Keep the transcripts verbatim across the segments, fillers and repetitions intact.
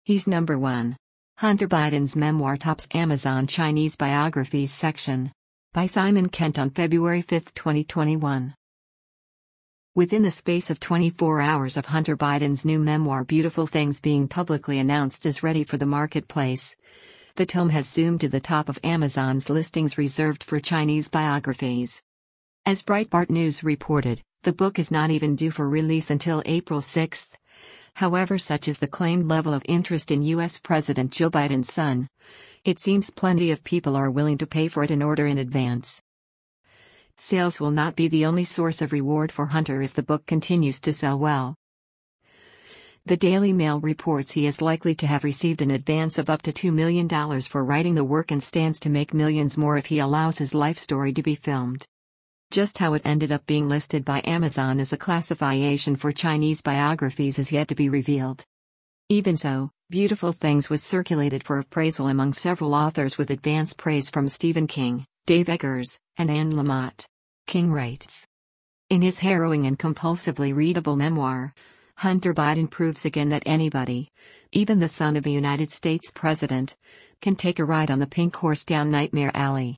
He's number one. Hunter Biden's memoir tops Amazon Chinese biographies section. By Simon Kent on February fifth, twenty twenty-one. Within the space of twenty-four hours of Hunter Biden's new memoir Beautiful Things being publicly announced as ready for the marketplace, the tome has zoomed to the top of Amazon's listings reserved for Chinese biographies. As Breitbart News reported, the book is not even due for release until April sixth. However, such is the claimed level of interest in U S President Joe Biden's son, it seems plenty of people are willing to pay for it and order in advance. Sales will not be the only source of reward for Hunter if the book continues to sell well. The Daily Mail reports he is likely to have received an advance of up to two million dollars for writing the work and stands to make millions more if he allows his life story to be filmed. Just how it ended up being listed by Amazon as a classification for Chinese biographies is yet to be revealed. Even so, Beautiful Things was circulated for appraisal among several authors with advance praise from Stephen King, Dave Eggers, and Anne Lamott. King writes, in his harrowing and compulsively readable memoir, Hunter Biden proves again that anybody, even the son of a United States president, can take a ride on the pink horse down Nightmare Alley.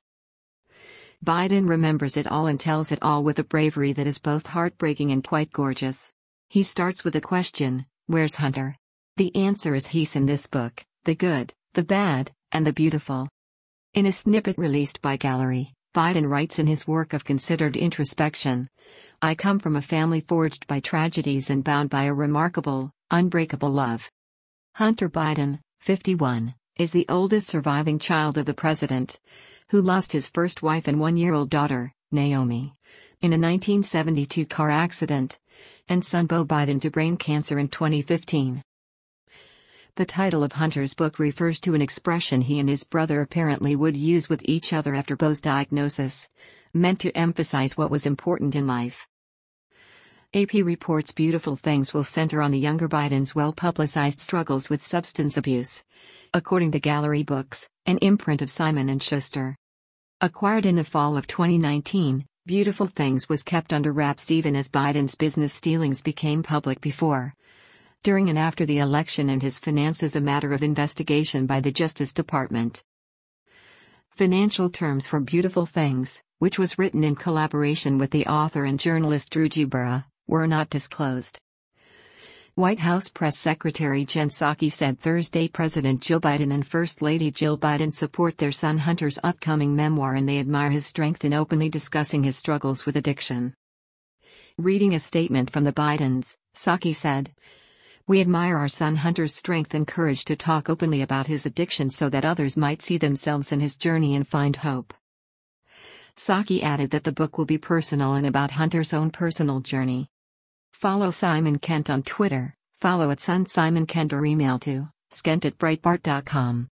Biden remembers it all and tells it all with a bravery that is both heartbreaking and quite gorgeous. He starts with a question, where's Hunter? The answer is he's in this book, the good, the bad, and the beautiful. In a snippet released by Gallery, Biden writes in his work of considered introspection, I come from a family forged by tragedies and bound by a remarkable, unbreakable love. Hunter Biden, fifty-one, is the oldest surviving child of the president, who lost his first wife and one-year-old daughter, Naomi, in a nineteen seventy-two car accident, and son Beau Biden to brain cancer in twenty fifteen. The title of Hunter's book refers to an expression he and his brother apparently would use with each other after Beau's diagnosis, meant to emphasize what was important in life. A P reports Beautiful Things will center on the younger Biden's well-publicized struggles with substance abuse, according to Gallery Books, an imprint of Simon and Schuster. Acquired in the fall of twenty nineteen, Beautiful Things was kept under wraps even as Biden's business dealings became public before, during and after the election, and his finances a matter of investigation by the Justice Department. Financial terms for Beautiful Things, which was written in collaboration with the author and journalist Drew Gibura, were not disclosed. White House Press Secretary Jen Psaki said Thursday President Joe Biden and First Lady Jill Biden support their son Hunter's upcoming memoir and they admire his strength in openly discussing his struggles with addiction. Reading a statement from the Bidens, Psaki said, we admire our son Hunter's strength and courage to talk openly about his addiction so that others might see themselves in his journey and find hope. Psaki added that the book will be personal and about Hunter's own personal journey. Follow Simon Kent on Twitter, follow at Son Simon Kent or email to skent at breitbart dot com.